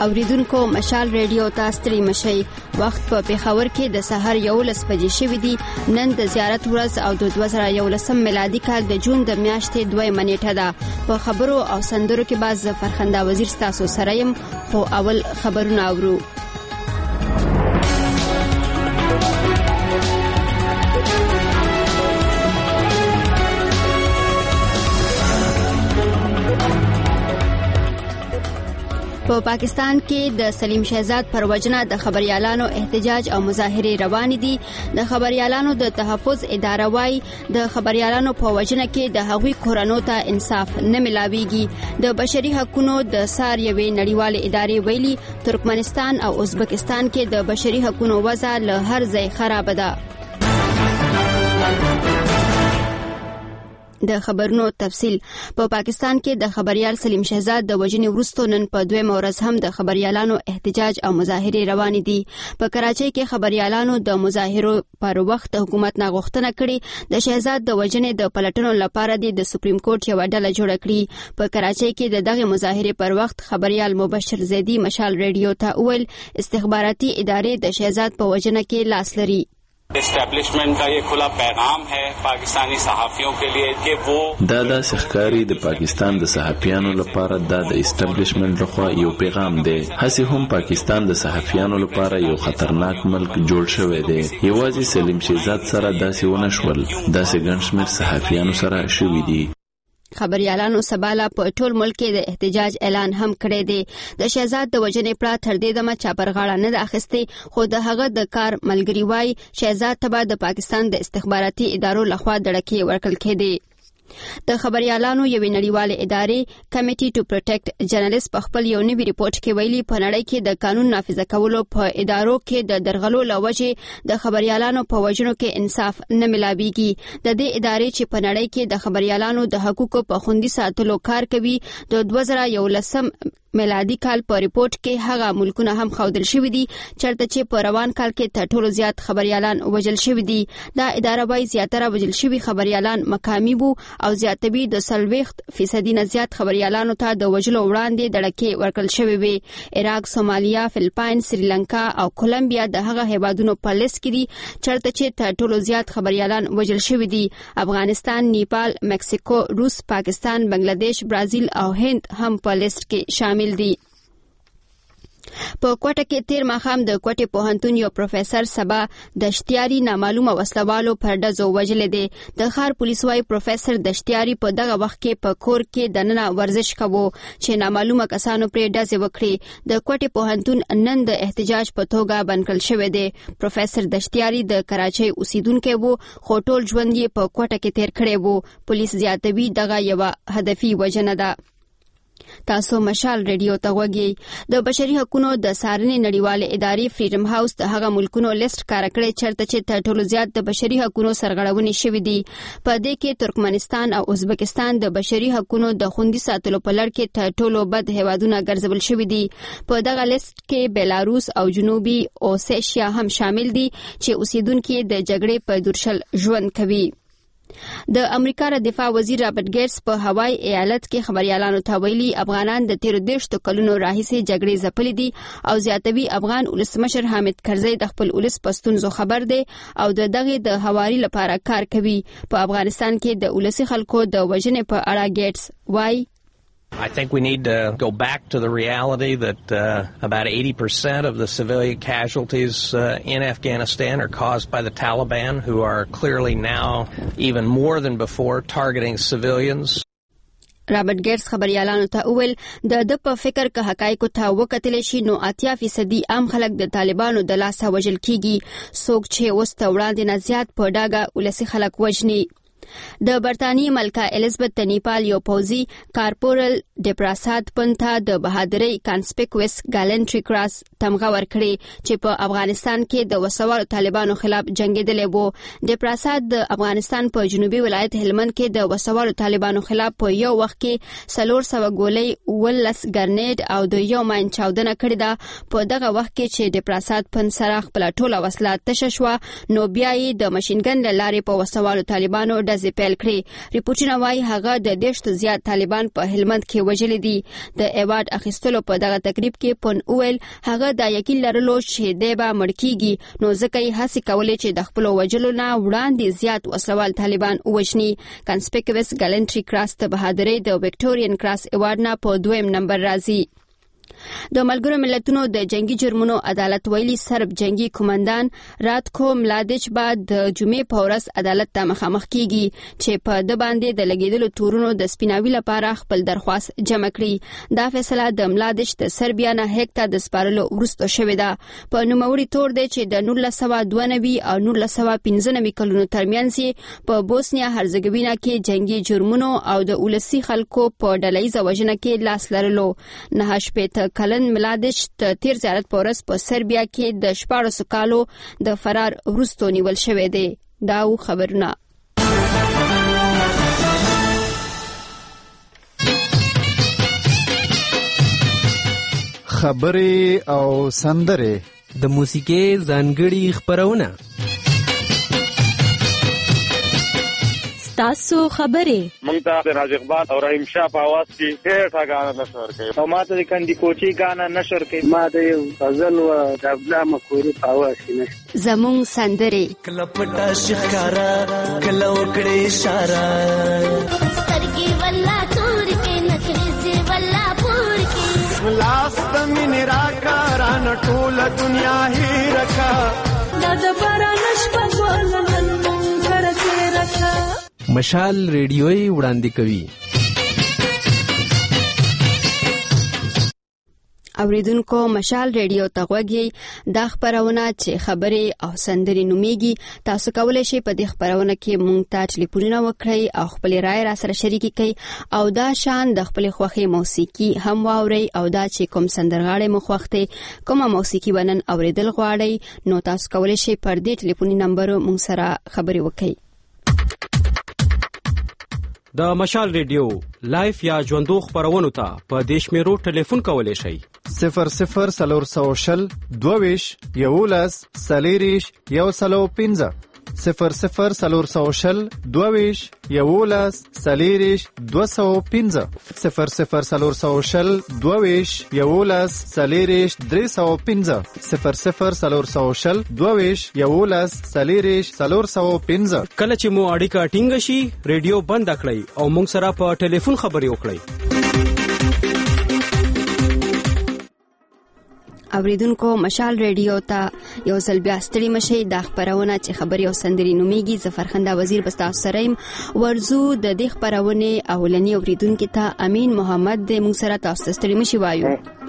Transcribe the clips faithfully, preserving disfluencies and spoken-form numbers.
اوریدونکو مشال ریډیو ته ستړي مشئ. وخت په پېښور کې د سحر یولس بجې شوې دي. نن د زیارت ورځ او د دوه زره یولسم میلادي کال د جون د میاشتې دویمه نیټه ده. په خبرو او سندرو کې باز فرخنده وزیر ستاسو سره یم، خو اول خبرونه اورو. په پاکستان کې د سلیم شهزاد پر وجنه د خبريالانو احتجاج او مظاهره روان دي. د خبريالانو د تحفظ اداره وايي د خبريالانو په وجنه کې د هغوی کورونو ته انصاف نه ملاويږي. د بشري حقوقو د ساروي نړیوال ادارې ویلي ترکمنستان او ازبکستان کې د بشري حقوقو وضع له هر ځای خراب ده. د خبرونو تفصیل. په پاکستان کې د خبريال سلیم شهزاد د وجنې وروسته نن په دویمه ورځ هم د خبريالانو احتجاج او مظاهره روان دي. په کراچۍ کې خبريالانو د مظاهرو پر وخت حکومت نه غوښتنه کړې د شهزاد د وجنې د پلټنو لپاره د سپریم کورټ یو ډله جوړه کړې. په کراچۍ کې د دغه مظاهره پر وخت خبريال مبشر زیدی مشال ریډیو ته ویل استخباراتي ادارې د شهزاد په وجنه کې لاس لري. اسټابلیشمنٹ کا یہ کھلا پیغام ہے پاکستانی صحافیوں کے لیے کہ وہ دا د سخکاری د پاکستان د صحافیانو لپاره دا د اسټابلیشمنٹ لخوا یو پیغام دی. هسه هم پاکستان د صحافیانو لپاره یو خطرناک ملک جوړ شوی دی. یوازې سلیم شهزاد سره داسې ونه شول، داسې ګڼ شمېر صحافیانو سره شوي دي. خبريالانو سباله په ټول ملک کې د احتجاج اعلان هم کړی دی. د شهزاد د وجنې پړه تر دې دمه چا پر غاړه نه ده اخیستې، خو د هغه د کار ملګری وایي شهزاد ته به د پاکستان د استخباراتي ادارو لخوا دړکې ورکړل کېدې. د خبريالانو یوې نړیوالې ادارې کمیټي ټو پروټیکټ جرنالست په خپل یو نوي ریپورت کې ویلي په نړۍ کې د قانون نافذ کولو په ادارو کې د درغلو لوجې د خبريالانو په وجنو کې انصاف نه ملاويږي. د دې ادارې چې په نړۍ کې د خبريالانو د حقوقو په خوندي ساتلو کار کوي د دوه زره یولسم میلادي کال په ریپورت کې هغه ملکونه هم ښودل شوي دي چرته چې په روان کال کې تر ټولو زیات خبريالان وژل شوي دي. دا اداره وايي زیاتره وژل شوي خبريالان مقامي وو او زیاتوي د څلوېښت فیصدي نه زیات خبريالانو ته د وژلو وړاندې دړکې ورکړل شوې وي. عراق، سومالیا، فلپاین، سریلانکا او کولمبیا د هغه هیوادونو په لیست کې دي چرته چې تر ټولو زیات خبريالان وژل شوي دي. افغانستان، نیپال، مکسیکو، روس، پاکستان، بنگلاديش، برازیل او هند هم په لیست کې شامل دي. په کوټه کې تیر ماښام د کوټې پوهنتون یو پروفیسور سبا دشتیاري نامعلومه وسلوالو پر ډزو وژلې دي. د ښار پولیس وايي پروفیسور دشتیاري په دغه وخت کې په کور کې دننه ورزش کوو چې نامعلومه کسانو پرې ډزې وکړي. د کوټې پوهنتون نن د احتجاج په توګه بند کړل شوی دی. پروفیسور دشتیاري د کراچۍ اوسیدونکی وو خو ټول ژوند یې په کوټه کې تیر کړی وو. پولیس زیاتوي دغه یوه هدفي وژنه ده. تاسو مشال ریډیو ته غوږی. د بشري حقوقو د څارنې نړیوالې ادارې فریډم هاوس د هغه ملکونو لیست کار کړی چرته چې تر ټولو زیات د بشري حقوقو سرغړونې شوې دي. په دې کې ترکمنستان او ازبکستان د بشري حقوقو د خوندي ساتلو په لړ کې تر ټولو بد هیوادونه ګرځول شوي دي. په دغه لیست کې بیلاروس او جنوبي اوسیشیا هم شامل دي چې اوسیدونکو د جګړې په دورشل ژوند کوي. د امریکا د دفاع وزیر رابرټ ګیټس په هوای ایالت کې خبريالانو ته ویلي افغانان د تیر دیشتو کلونو راهیسې جګړې ځپلې دي او زیاتوي افغان ولسمشر حامد کرزی د خپل ولس په ستونزو خبر دی او د دغه د هواري لپاره کار کوي. په افغانستان کې د ولسي خلکو د وژنې په اړه ګیټس وایي I think we need to go back to the reality that uh, about eighty percent of the civilian casualties uh, in Afghanistan are caused by the Taliban, who are clearly now, even more than before, targeting civilians. رابرټ ګیټس خبريالانو ته وویل د د په فکر که حقایقو ته وکتل شي نو اتیا فیصدي عام خلک د طالبانو د لاسه وژل کیږي. څوک چې اوس ته وړاندې نه زیات په ډاګه ولسي خلک وژني. د برتانیې ملکه الیزابت د نیپال یو پوځي کارپورل ډپراساد پنتا د بهادرۍ کانسپیکوس ګالنټری کراس تمغه ورکړي چې په افغانستان کې د وسوالو طالبانو خلاف جنگیدلی وو. ډپراساد د افغانستان په جنوبي ولایت هلمند کې د وسوالو طالبانو خلاف په یو وخت کې څلور سوه ګولۍ ولس ګرنیډ او د یو ماین چاودنه کړې ده. په دغه وخت کې چې ډپراساد پن سره خپله ټوله وسله تشه شوه نو بیا یې د ماشینګن له لارې په وسوالو طالبانو ډزې پیل کړې. ریپورټونه وايي هغه د دېرشو زیات طالبان په هلمند کې وژلي دي. د ایوارډ اخیستلو په دغه تقریب کې پون اویل هغه دا یقین لرلو چې دی به مړ کیږي، نو ځکه یې هڅې کولې چې د خپلو وژلو نه وړاندې زیات وسلوال طالبان ووژني. کنسپیکوس ګالنټري کراس د بهادرۍ د وکټورین کراس ایوارډ نه په دویم نمبر راځي. د ملګرو ملتونو د جنگي جرمونو عدالت ویلي سرب جنگي کمانډان راتکو ملادچ بعد د جمعې په ورځ عدالت ته مخامخ کیږي چې په د باندې د لګیدلو تورونو د سپیناوي لپاره خپل درخواست جمع کړي. دا فیصله د ملادچ د سربیا نه هیګ ته د سپارلو وروسته شوې ده. په نوموړي تور دی چې د نولس سوه دوه نوي او نولس سوه پنځه نوي کلونو ترمنځ په بوسنیا هرزګوینا کې جنگي جرمونو او د ولسي خلکو په ډلهیزه وژنه کې لاس لرلو. نه شپېته کلن ملادچ د تیر زیارت په ورځ په سربیا کې د شپاړسو کالو د فرار وروسته نیول شوی دی. دا و خبرونه. خبرې او سندرې د موسیقي ځانګړي خبرونه تاسو خبرې مونږ ته د راج اقبال او رحیم شاه په आवाज کې ډېر غاڼه نشر کوي او ماته د کندي کوچي غاڼه نشر کوي. ما د یو غزل او د ابلا مخوري په आवाज کې نشر زمون سندرې کله پټا شکارا کله وکړې اشاره سترګې ولا تور کې نخري ولا پور کې لاس د مين راکا ران ټول دنیا هي رکا د باران شپه ګلن مونږ کرته رکا. مشال ریډیوي وړاندې کوي. اوریدونکو مشال ریډیو ته غوږی دا خبرونه چې خبرې او سندرې نومیږي. تاسو کولی شئ په دې خبرونه کې مونږ ته ټلیفونونه وکړئ او خپل رائے را سره شریک کړئ او دا شان د خپل خوښي موسیقي هم واورئ او دا چې کوم سندرغاړي مو خوښ دی کومه موسیقي ونن اوریدل غواړئ نو تاسو کولی شئ پر دې ټلیفوني نمبر مونږ سره خبرې وکړئ. د مشال ریډیو لایف یا ژوندو خبرونو ته په دیش میرو ټلیفون کولی شئ صفر صفر سلور سو شل دوویش یولس سلیریش یو سلو پنځه صفر صفر سلور سو شل دوویش یولس سلیریش دو سو پنځه صفر صفر سلور سو شل دوویش یولس سلیریش درې سو پنځه صفر صفر سلور سو شل دوویش یولس سلیریش سلور سو پنځه. کله چې مو اړیکه ټینګ شي ریډیو بند کړئ او موږ سره په ټلیفون خبرې وکړئ. اوریدونکو مشال ریډیو ته یو ځل بیا ستړي مشئ. دا خبرونه چې خبرې او سندرې نومیږي ظفرخنده وزیر بستا سریم ورزو د دې خبرونه اولنی اوریدونکو ته امین محمد د موږ سره تاسو ستړي مشي وایو.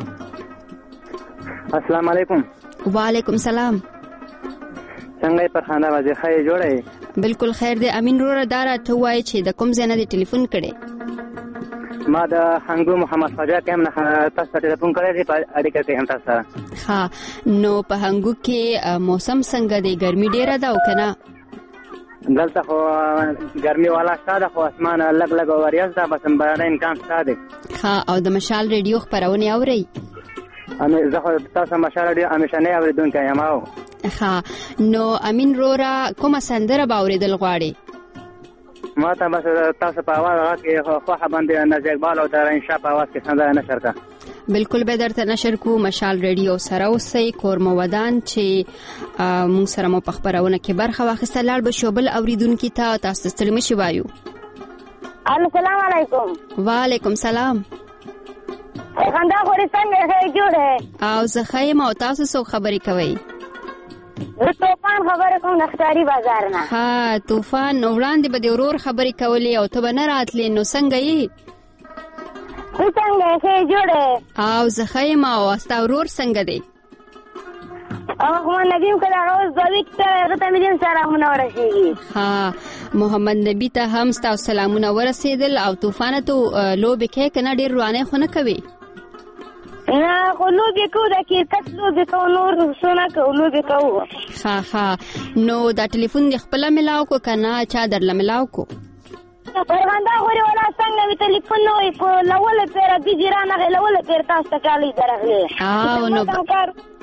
السلام علیکم. وعلیکم سلام. څنګه پر خنده وځي خیر جوړه؟ بالکل خیر دی. امین روره دارا ته وای چې د کوم ځای نه ټلیفون کړي؟ ما د هنګو محمد فجا کم نه تاسو ته ټلیفون کړی دی په اړیکه کې هم تاسو. ها نو په هنګو کې موسم څنګه دی؟ ګرمي ډیره ده او کنه؟ دلته خو ګرمي والا شته خو اسمان لګ لګ وریاض ده بس باران امکان شته دی. ها او د مشال ریډیو خبرونه اوري؟ امه زه خو تاسو مشال ریډیو همیشه نه اوریدونکو یم. ها نو امین رورا کومه سندره به اوریدل غواړي؟ ما ته بس تاسو په اواز کې خو باندې نازک اقبال او د رحیم شاه په اواز کې سندره نشر کا. بالکل به درته نشر کو. مشال ریډیو سره اوسئ. کورمو ودان چې موږ سره مو په خبرونه کې برخه واخیسته لاړ به شوبل اوریدونکو ته تاسو ستړي مشي وایو. السلام علیکم. وعلیکم سلام. خندا خوري څنګه جوړه؟ او زه خایم او تاسو سو خبرې کوي؟ زه طوفان خبرې کوم د ښکاري بازار نه. ها طوفان نو وړاندې به د ورور خبرې کولې او ته به نه راتلې نو څنګه یې؟ زه څنګه ښې جوړې؟ او زه ښه یم او ستا ورور څنګه دی؟ محمد نبي که د هغه زوی ته هغه ته مې دین سلامونه ورسېږي. ها محمد نبي ته هم ستا سلامونه ورسېدل. او طوفانه ته لوبې کوې که نه ډېر روانۍ خو نه کوې؟ نه خو لوبې کوو د کرکټ لوبې کوو نور څه نه کوو لوبې کوو. ښه ښه نو دا ټلیفون دې خپله میلاو کړو که نه چا درله میلاو کړو؟ پرغنده خوري ولا څنګه وي ټلیفون نه وي په لوله پېره دي جیرانه لوله پېر تاسو ته کالي درغلې. او نو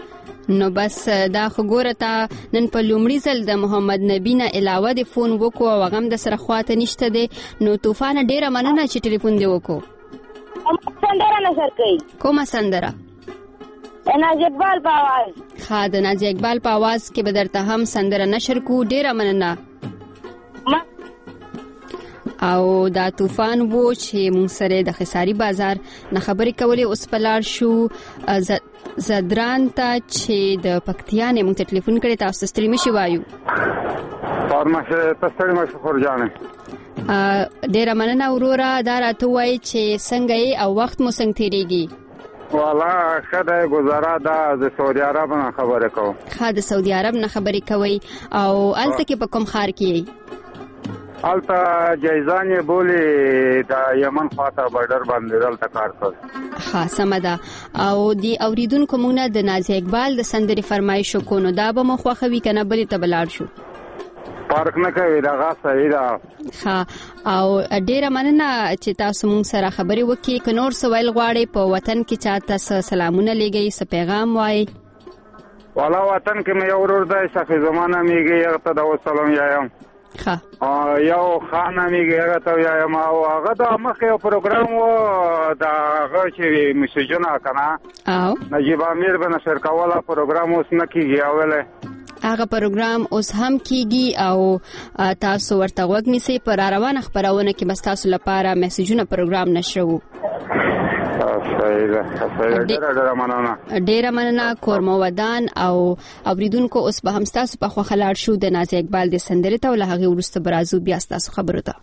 نو بس دا خو ګوره تا نن په لومړي ځل د محمد نبی نه علاوه د فون وکړو او هغه هم د سره خواته نشته دی نو طوفان ډیره مننه چې ټلیفون دی وکړو. سندره نشر کوي. کومه سندره؟ نازي اقبال په आवाज. ها د نازي اقبال په आवाज کې به درته هم سندره نشر کو. ډیره مننه. او دا طوفان وو چې مونږ سره د خساری بازار نه خبرې کولې. اوس په لار شو زدران ته چې د پکتیا نه مونږ ته ټلیفون کړی. تاسو ستړي مشي وایو. فارمشه تستړي مشي خورجانه. ډیره مننه وروره. دا راته وایي چې څنګه یې او وخت مو څنګه تیریږي؟ والا خدای گزاره دا د سعودي عرب نه خبره کوم. ها د سعودي عرب نه خبرې کوي. او الته کې په کوم خار کې؟ الته جایزانې بولی د یمن خواته بارډر باندې دلته کار کوي. ها سمه ده. او دی اوریدونکو مونږ نه د نازي اقبال د سندرې فرمایش کو نو دا به مو خوښوي کنه بلې ته بلاړ شو؟ فرق نه کوي دا غا صحیح ده. ها او ډیره مننه چې تاسو مونږ سره خبرې وکړي. که نور سوال غواړي په وطن کې چاته سلامونه لګي څه پیغام وایي؟ والا وطن کې مې یو ورور دی شفیع زمانه میږي هغه ته د وسلام یایم. ها یو خان میږي هغه ته یایم. او هغه د مخ یو پروګرام و دا هغه چې میسجونه کنه او نجیب امیر به نشر کوله پروګرام اوس نه کیږي. اوله هغه پروګرام اوس هم کیږي او تاسو ورته وګ نیسئ. پر روانه خبرونه کې بس تاسو لپاره میسجونه پروګرام نشرو. ډیره مننه کورمو ودان. او اوریدونکو اوس به هم تاسو په خوا خلاړ شو د نازي اقبال د سندرې ته. له هغه وروسته برازو بیا تاسو خبرو ته.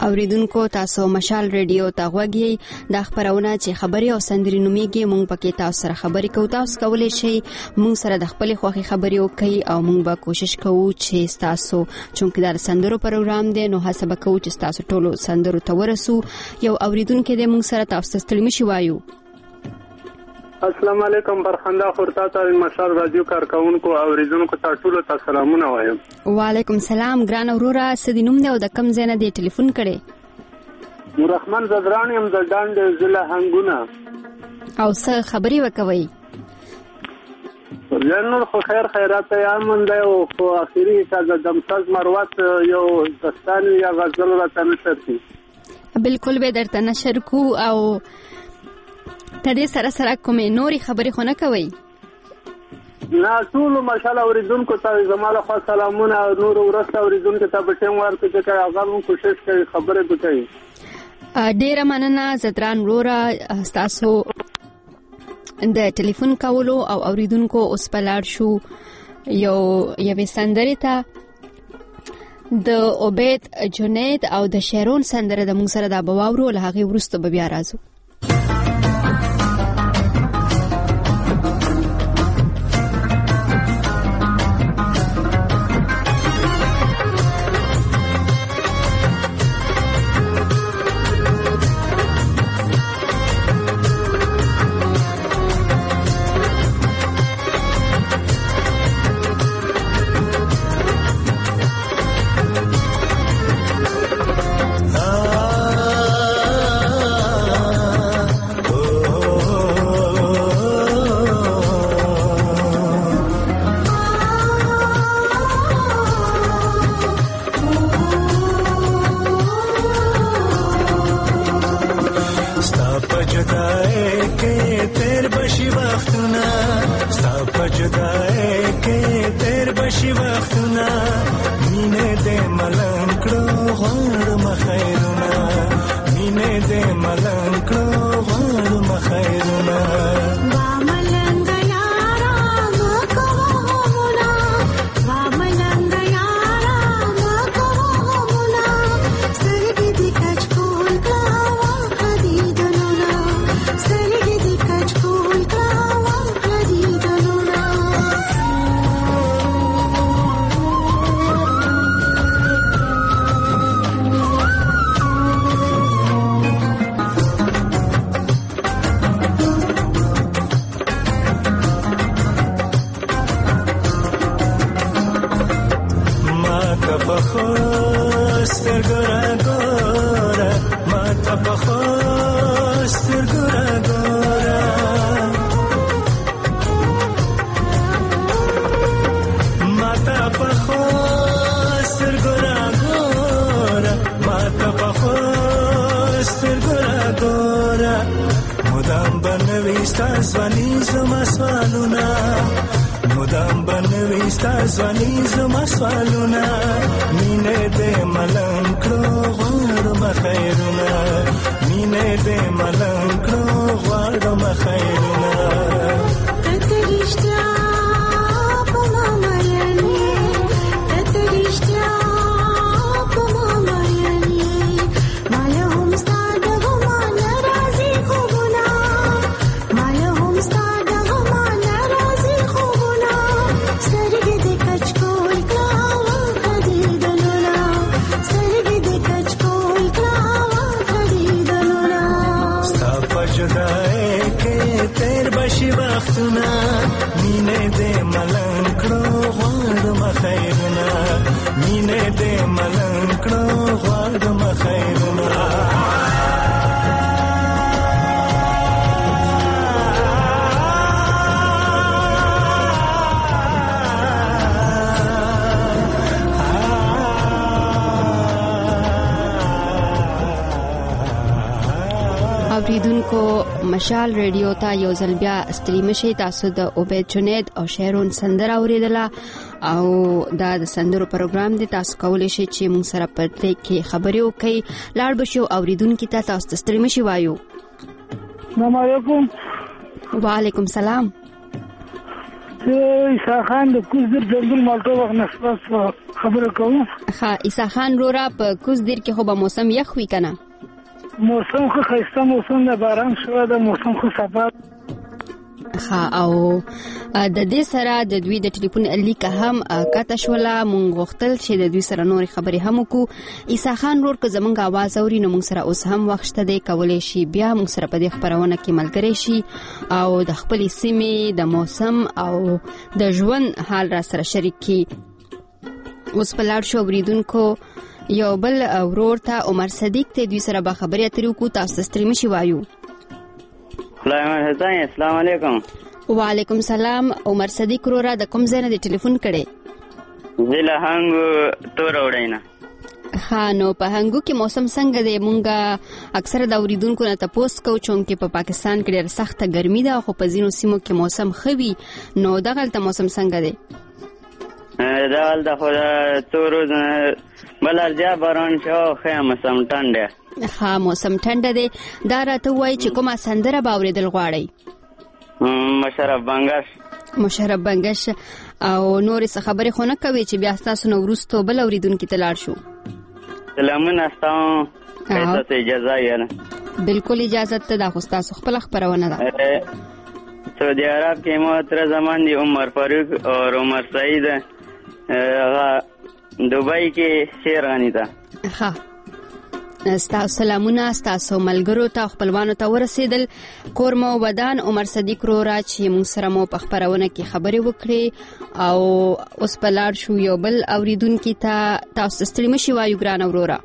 اوریدونکو تاسو مشال ریډیو ته غوږی د خبرونه چې خبري او سندري نوميږي مونږ پکې تاسو سره خبري کوو. تاسو کولای شئ مونږ سره د خپل خوخي خبري وکړئ او مونږ به کوشش کوو چې تاسو چونکه دا سندرو پروګرام دی نو هڅه وکړو چې تاسو ټولو سندرو ته ورسو. یو اوریدونکو دې مونږ سره تاسو ستړي مشي وایو. السلام علیکم برخنده خورتا ته مشال رادیو کارکونکو او اوریدونکو ته ټول ته سلامونه وایم. وعلیکم سلام ګران اورورا سدي نوم دی او د کم ځای نه دی ټلیفون کړي؟ مرحمن زدران يم د ډاند ضلع هنګونه. او څه خبري وکوي؟ جنور خو خیر خیرات یا من دی او خو اخیری چې د دمساز مروت یو دستان یا غزل را تنشر کی. بالکل به درته نشر کو او تدې سره سره کومې نوري خبرې خو نه کوي؟ نه ټول ماشاءالله اوریدونکو ته زموږ خو سلامونه او نور ورسته اوریدونکو ته به ټیم ورته چې هغه هم کوشش کوي خبرې وکړي. ډیره مننه زدران رورا تاسو د ټلیفون کولو او اوریدونکو اوس په لاړ شو یو یوې سندرې ته د عبید جنید او د شیرون سندره د موږ سره د بواورو له هغې وروسته به بیا راځو. اوریدونکو مشال ریډیو ته یو ځل بیا ستړي مشئ. تاسو د عبید جنید او شیرون سندره اوریدله او دا د سندرو پروګرام دی. تاسو کولی شئ چې موږ سره په دې کې خبرې وکړئ. لاړ به شو اوریدونکو ته تاسو ته ستړي مشئ وایو. السلام علیکم. وعلیکم سلام. عیسی خان د کوز در ځنګل مالټو وخت نسبت خبره کوم. ها عیسی خان رورا په کوز در کې خو به موسم یخ وي کنه؟ موسم خو ښایسته موسم د باران شوی د موسم خو صفا. ها او د دې سره د دوی د ټلیفون الیکه هم کاته شوله. مونږ غوښتل چې د دوی سره نورې خبرې هم وکړو. عیسی خان رور که زمونږ आवाज اوري نو مونږ سره اوس هم وخت شته دی، کولی شي بیا مونږ سره په دې خپرونه کې ملګری شي او د خپلې سیمې د موسم او د ژوند حال را سره شریک کړي. اوس په لاړ شو اوریدونکو یو بل ورور ته عمر صدیق ته دوی سره به خبرې اترې وکړو. تاسو ستړي مه شئ وایو. السلام علیکم. وعلیکم سلام. عمر صدیق رورا د کوم ځای نه دی ټلیفون کړی؟ زه له هنګو تور وړی نه. ها نو په هنګو کې موسم څنګه دی؟ مونږ اکثره د اوریدونکو نه تپوس کوو چونکې په پاکستان کې ډېره سخته ګرمي ده خو په ځینو سیمو کې موسم ښه وي. نو دغلته موسم څنګه دی؟ دغلته خو د څو ورځو نه بل ارجا باران شو ښه موسم ټنډه. ها موسم ټنډه دی. دا راته ووایي چې کومه سندره به اورېدل غواړئ؟ مشرف بنګش. مشرف بنګش. او نورې څه خبرې خو نه کوي چې بیا ستاسو نه وروستو بل اورېدونکي ته لاړ شو؟ سلامونه ستاسو. ته اجازه یې؟ بالکل اجازه ته. دا خو ستاسو خپله خپرونه ده. سعودي عرب کې مو تر زمان دي عمر فاروق او عمر سعید دوبۍ کې شیر غنی ده. ها ستاسو سلامونه ستاسو ملګرو ته خپلوانو ته ورسېدل. کورمو ودان عمر صدیق رورا چې موږ سره مو په خپرونه کې خبرې وکړې او اوس په لاړ شو یو بل اوریدونکي ته. تاسو ستړي مه شئ وایو ګرانه ورورا.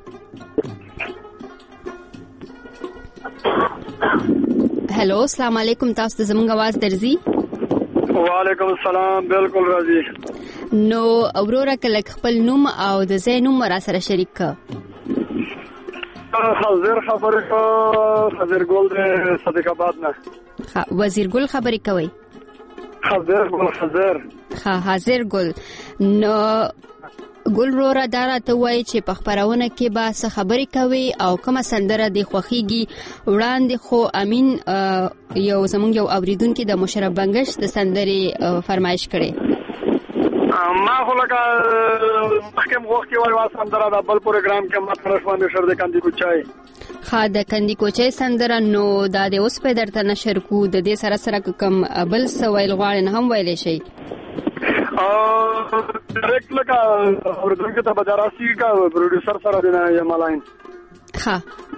هلو السلام علیکم. تاسو ته زموږ आवाज درځي؟ وعلیکم السلام. بالکل راځي. نو اورورا کله خپل نوم او د ځای نوم را سره شریک کړه. حاضر خبرې کو حاضر ګل د صدیق آباد نه. ها وزیر ګل خبرې کوي؟ حاضر ګل حاضر. ها حاضر ګل. نو ګل رورا دا راته وایي چې په خپرونه کې به څه خبرې کوي او کومه سندره دې خوښیږي؟ وړاندې خو امین یو زمونږ یو اوریدونکي د مشرف بنګش د سندرې فرمایش کړی. ما خو لکه مخکې وخت کې وایي سندره د بل پروګرام کې ما طرف باندې شر د کندي کوچای. ها د کندي کوچای سندره. نو دا د اوس په درته نشر کو د دې سره سره کوم بل څه ویل غواړي نه هم ویلی شي؟ ډایرکټ لکه اوریدونکو ته به راسي کا پروډوسر سره دی نه یم لاین. ها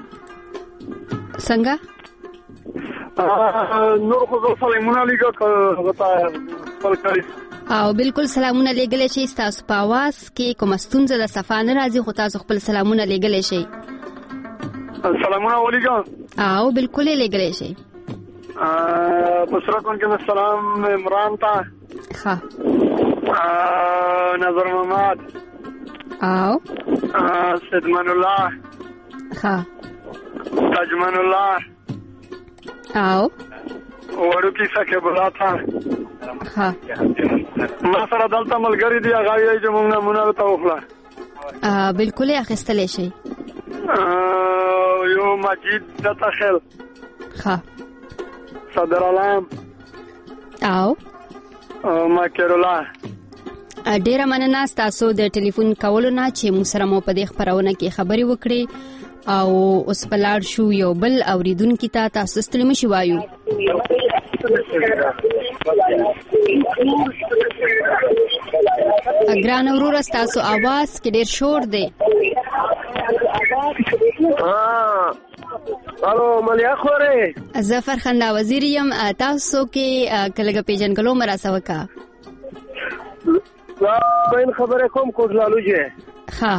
څنګه نور خو سلامونه لیکه غتا خپل کړی او بالکل سلامونه لګلې شي. تاسو په आवाज کې کوم ستونزه د صفانه راځي خو تاسو خپل سلامونه لګلې شي. سلامونه ولیکم. او بالکل لګلې شي. بصره کون کې سلام عمران تا. ها نظر محمد. او سیدمان الله. ها تاجمان الله. او وړو کې سکه بلا تا. ها ما سره دلته ملګری دی هغه یې چې موږ نمونه ته وخلا. بالکل اخیستلې شي. یو مجید د تخل. ها صدر علام. او ماکرولا. ډیره مننه تاسو د ټلیفون کولو نه چې موږ سره مو په دې خبرونه کې خبرې وکړې او اوس په لاړ شو یو بل اوریدونکي ته. تاسو ستړي مه شئ وایو. ګران وروره ستاسو आवाज کې ډیر شور دی. الو ملیا خوره. ظفر خندا وزیر یم. تاسو کې کله پیژنګلو مراسته وکا؟ بین خبره کوم کوزلالو جه. ها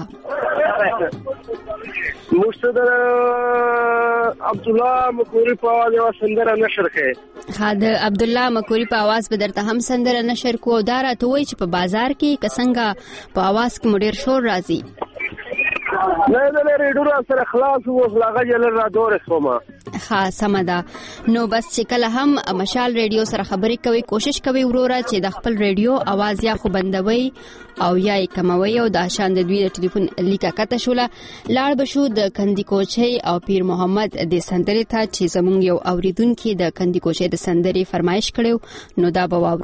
مستدر عبد الله مکوری په आवाज او سندره نشر کړي. ها د عبد الله مکوری په आवाज به درته هم سندره نشر کو. دا راته وایي چې په بازار کې کسنګه په आवाज کې مډیر شور راځي. نه نه ریډیو سره خلاص وو لاغه جل را دور اسوما. ها سم ده. نو بس چې کله هم مشال ریډیو سره خبرې کوي کوشش کوي وروره چې د خپل ریډیو आवाज یا خو بندوي او یا یې کموي. او د شان د دوی د ټلیفون لیکه کته شوله. لاړ بشو د کندي کوچي او پیر محمد د سندرې ته چې زمونږ یو اوریدونکي د کندي کوچي د سندرې فرمایش کړو. نو دا به واورو.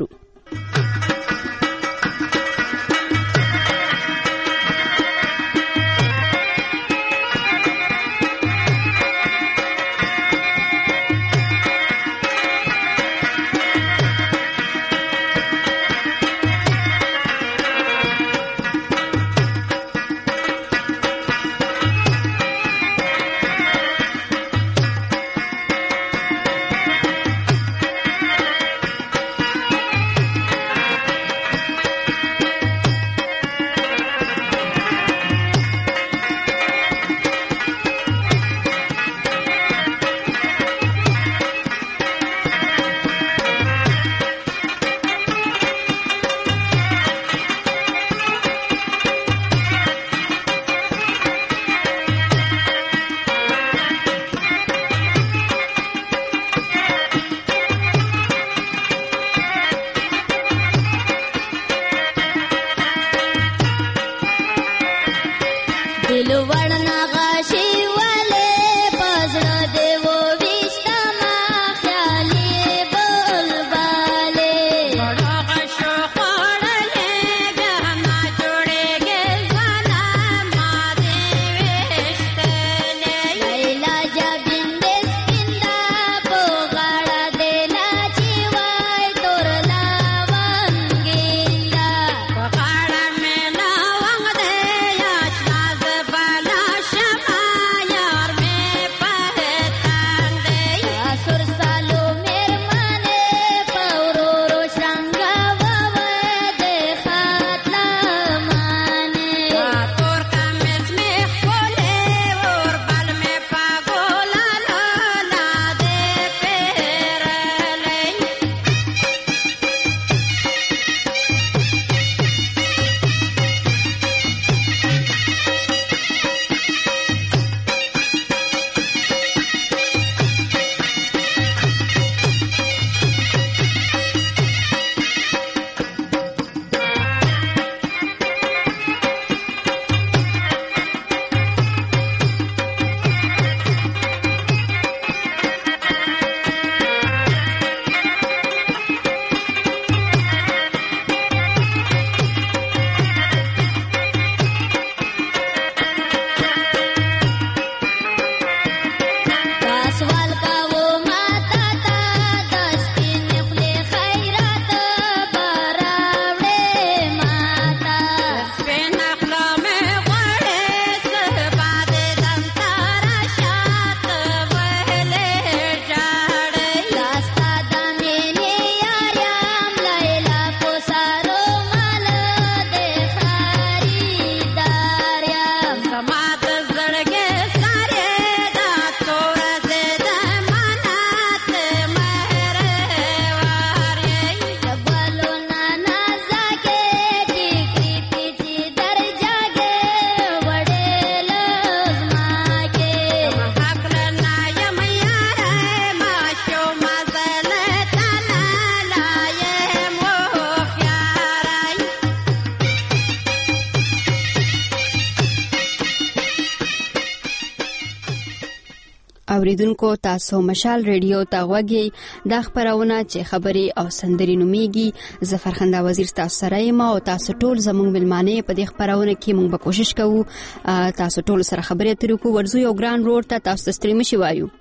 اوریدونکو تاسو مشال ریډیو ته غوږی د خبرونه چې خبري او سندري نوميږي ظفر خندا وزیر تاسو سره ما او تاسو ټول زموږ ملمانه په دې خبرونه کې موږ به کوشش کوو تاسو ټول سره خبرې اترې کوو ورزو یو ګران روډ ته تاسو ستړي مشي وایو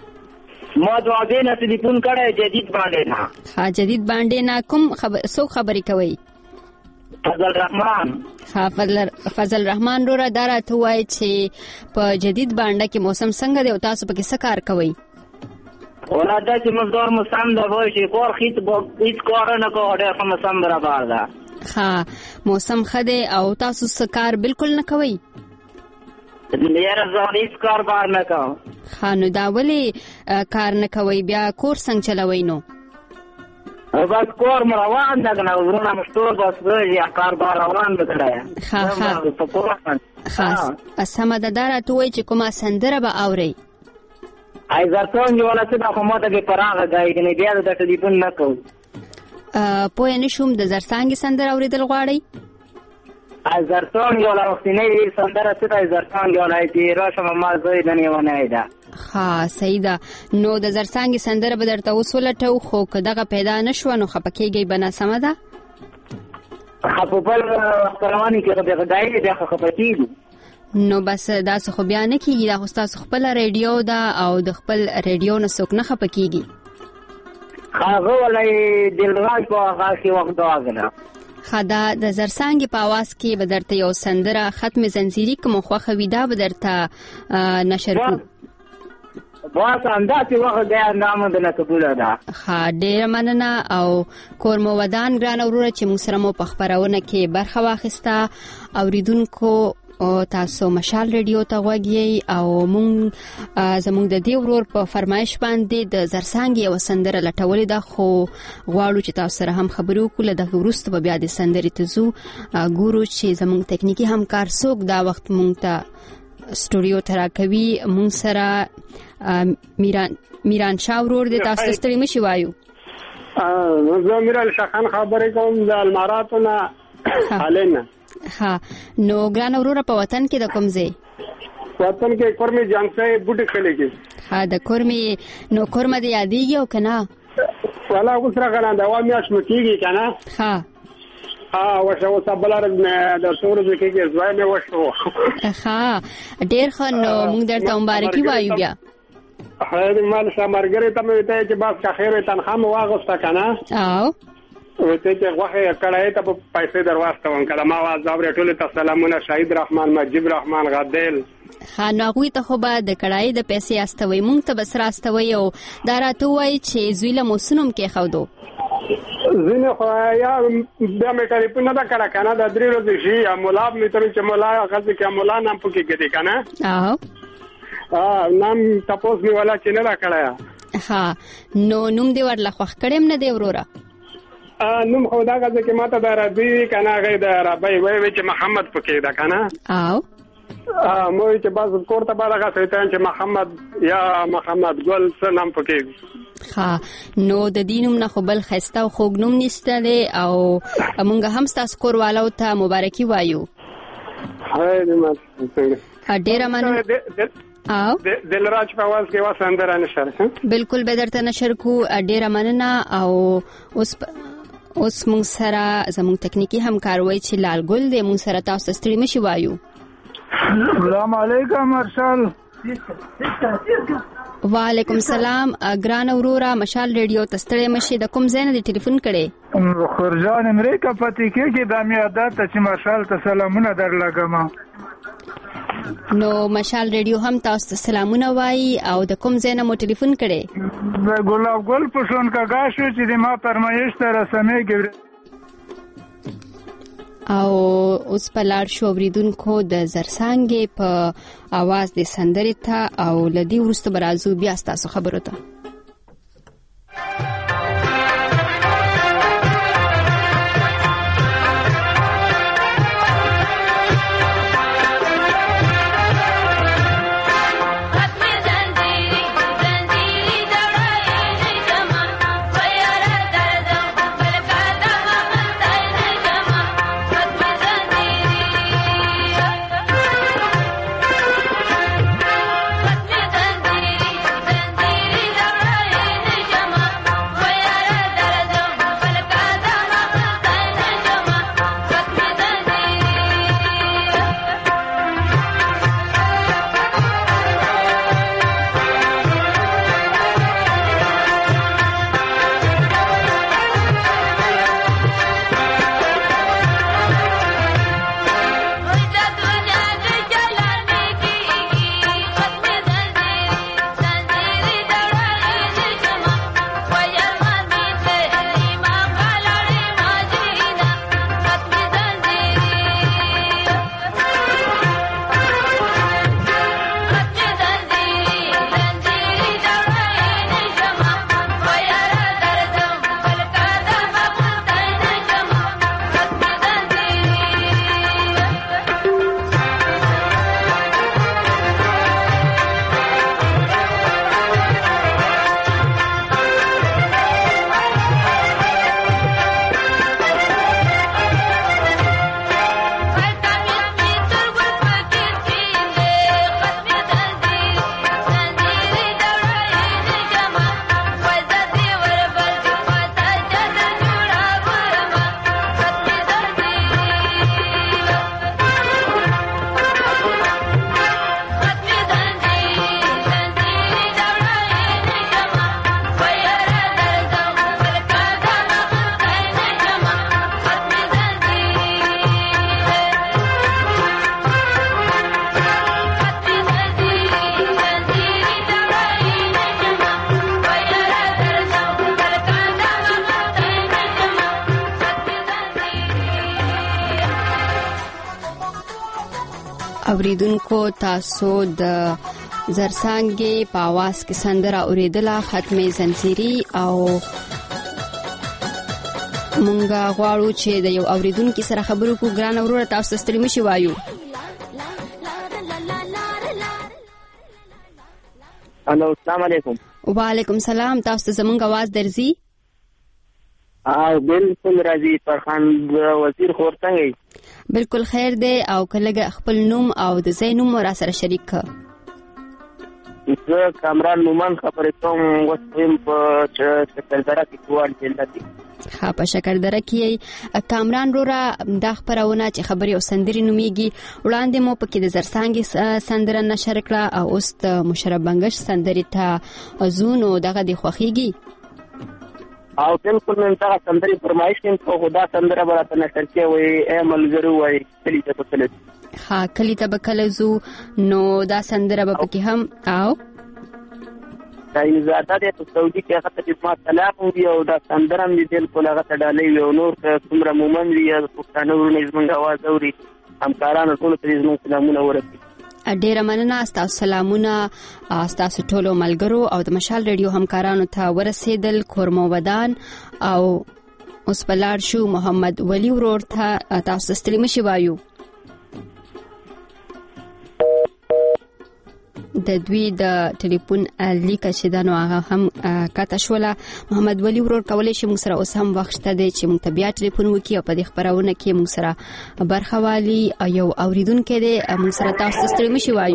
ما دواګه نه ټلیفون کړه جدید باندې نه ها جدید باندې نه کوم خبر سو خبرې کوي فضل رحمان ها فضل فضل رحمان رو را دراته وای چې په جدید باندې کې موسم څنګه دی او تاسو په کې څه کار کوي ولاده چې مزدور موسم د وای چې کور خیت هیڅ کار نه کوي ډېر موسم برابر ده ها موسم خده او تاسو څه کار بالکل نه کوي لیر ځان هیڅ کار بار نه کوي ها نو دا ولی کار نه کوي بیا کور څنګه چلوي نو او بس کور مروان ده کنه ورونه مشتور بس یا کار بار روان بکړای ها ها خاص اسمه د دارا توي چې کومه سندره به اوري ای زرتون یو ولا څه د کومه د پراغه غای کنه بیا د ټلیفون نه کو ا پوه نه شوم د زرسانګي سندره اوریدل غواړي زرتون یو لاوختینی سندره څه دی زرتون یو لای چې راشم ما زوی د نیونه ده. ها صحیح ده. نو د زرڅانګې سندره به درته اوس ولټو، خو که دغه پیدا نه شوه نو خفه کېږئ به ناسمه ده. خفه بل خپلوانې کې دغه ګایي بیا خفه کېږو. نو بس داسې خو بیا نه کېږي، دا خو ستاسو خپله ریډیو ده او د خپل ریډیو نه څوک نه خفه کېږي. هغه ولی دلراج په هغه کې وخت دواغله ښه ده. د زرڅانګې په اواز کې به درته یو سندره ختم زنځیري کوم خوښه وي دا به درته نشر کړو. بس همداسې وخت دی اندامه د نقبوله ده. ښه ډېره مننه او کور مو ودان ګرانه وروره چې موږ سره مو په خپرونه کې برخه واخیسته. اوریدونکو او تاسو مشال ریډیو ته غوږ یې او مونږ زمونږ د دې ورور په فرمایش باندې د زرڅانګې یوه سندره لټولې ده، خو غواړو چې تاسو سره هم خبرې وکړو. له دغه وروسته به بیا د سندرې ته ځو، ګورو چې زمونږ تکنیکي همکار څوک دا وخت مونږ ته سټوډیو ته راکوي. مونږ سره میران میران شاه ورور دی. تاسو ته ستړي مشي وایو. زه میران شاه خان خبرې کوم د الماراتو نه حالینه. ها نو ګران وروره په وطن کې د کوم ځای؟ وطن کې کورمې جانسې بوټي کلی کې. ها د کورمې نو کورمه دې یادېږي او که نه؟ والا اوس راغله د هوا میاشت مو کېږي که نه. ها ها وشه اوس بله ورځ مې د څو ورځو کېږي زوی مې وشو. ښه ډېر ښه. نو موږ درته مبارکي وایو بیا. خیر مال شه ملګرې ته مې ویته چې بس که خیر تنخوا مې واغوسته که نه. او وته چې غوښه کړای ته په پیسې درواستوم کله ما واز اورې ټول ته سلامونه شهید رحمان مجيب رحمان غدل. ها نو هغوی ته خو به د کړای د پیسې استوي، مونږ ته بس راستوي او دا راته وایي چې زوی له موسنوم کې خودو زینه خو یا بیا مې ټلیفون نه کړه کنه د درې ورځې شي مولا مې تر چې مولا غږ کې مولا نام پکې کېدی کنه. او ا نام تاسو مې ولا چې نه را کړه. ها نو نوم دې ورله خوښ کړم نه دی وروره؟ نوم خو دا غږ کې ماته د عربي کنه غي د عربي وای وای چې محمد پکې دا کنه. او ا مو چې باز کوړه بالا غا ته چې محمد یا محمد ګل څه نام پکې. ها نو د دینوم نه خو بل خسته او خوګ نوم نشته دی او مونږ هم تاسو کور والو ته مبارکي وایو. هاي دې ما څنګه ډیره مننه. او دلراج په आवाज کې واسندره نشر. بالکل به درته نشر کو. ډیره مننه. او اوس اوس مونږ سره زموږ تکنیکی همکار وای چې لال ګل دی. مونږ سره تاسو ستړي مشي وایو. السلام علیکم مارشال. وعلیکم السلام. ګران وروره مشال ریډیو ته ستړي مشي. د کوم ځای نه دی ټلیفون کړي؟ خرجان امریکا پاتې کې د میادات چې مارشال ته سلامونه درلګم. نو مشال ریډیو هم تاسو ته سلامونه وایي او د کوم ځای نه مو ټلیفون کړي؟ د ګلاب ګل په شون کاګه شو چې د ما فرمایش ته رسمېږي او اوس په لاړ شو اوریدونکو د زرڅانګې په आवाज د سندرې ته او لدی ورسته برازو بیا تاسو خبرو ته. زنجیری اوریدونکو تاسو د زرسانګې په आवाज کې سندره اوریدله ختمه زنجیري او مونږه غواړو چې د یو اوریدونکو سره خبرو کو ګران اورور تاسو ستړي مشي وایو. الو السلام علیکم. وعلیکم سلام. تاسو زمونږ आवाज درځي؟ او بالکل راځي. فرخان وزیر خور څنګه؟ بالکل خیر دی. او کله خپل نوم او د ځای نوم را سره شریک ک. زه کامران مومن خبرې کوم وسیم په شکردره کې کوال جلدي. ها په شکردره کې کامران رورا د خبرونه چې خبري او سندري نوميږي وړاندې مو پکې د زرسانګي سندره نشر کړه او اوس د مشرب بنگش سندري ته زونو دغه دی خوخيږي او بالکل من تا سندري فرمایش کوم خدا سندره براته نشر کې وي عمل ضرور وي کلی ته بکله ها کلی ته بکله زو نو دا سندره به پکې هم او دا زیاده د سعودي کې هغه ته ما طلاق وی او دا سندرم دي بالکل هغه ته ډالې یو نور څومره مومن وی د پښتنو ورنې زمونږ आवाज اوري همکارانو ټول ته زموږ سلامونه ورکړي. ډیره مننه تاسو سلامونه تاسو ټولو ملګرو او د مشال ریډیو همکارانو ته ورسېدل. کورمو ودان او اوس بلار شو محمد ولی ورور ته تاسو ستړي مشي وایو. د دوی د ټلیفون لیک چې دا نو هغه هم کاته شوله. محمد ولی ورور کولای شي موږ سره اوس هم وخت ته دی چې موږ ته بیا ټلیفون وکړي او په دې خبرونه کې موږ سره برخه والی یو اوریدونکو دی موږ سره تاسو ستړي مشي وایو.